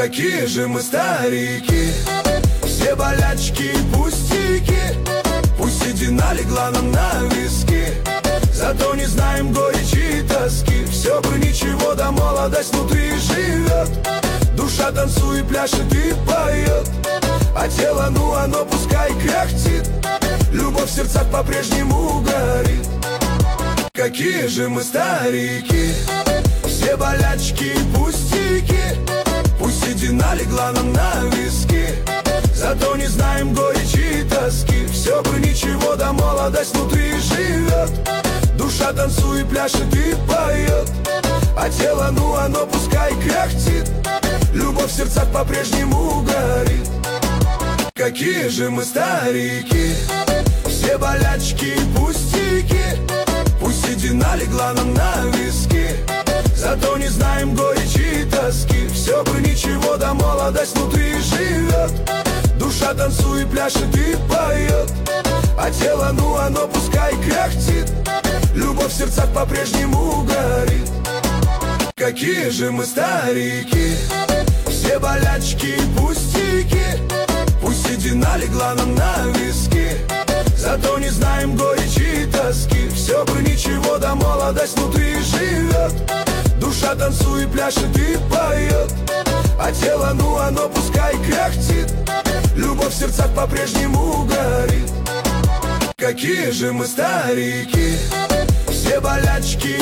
Какие же мы старики, все болячки и пустяки. Пусть седина легла нам на виски, зато не знаем горечи и тоски. Все бы ничего, да молодость внутри живет. Душа танцует, пляшет и поет, а тело, ну оно пускай кряхтит. Любовь в сердцах по-прежнему горит. Какие же мы старики, все болячки и пустяки. Пусть седина легла нам на виски, зато не знаем горечи и тоски. Все бы ничего, да молодость внутри живет. Душа танцует, пляшет и поет, а тело, ну оно пускай кряхтит. Любовь в сердцах по-прежнему горит. Какие же мы старики, все болячки и пустяки. Пусть седина легла нам на виски, зато не знаем горечи и тоски. Все бы ничего, да молодость внутри живет. Душа танцует, пляшет и поет, а тело, ну оно пускай кряхтит. Любовь в сердцах по-прежнему горит. Какие же мы старики, все болячки и пустяки. Пусть седина легла нам на виски, зато не знаем горечи и тоски. Все бы ничего, да молодость внутри живет. Душа танцует, пляшет и поет, а тело, ну оно пускай кряхтит. Любовь в сердцах по-прежнему горит. Какие же мы старики, все болячки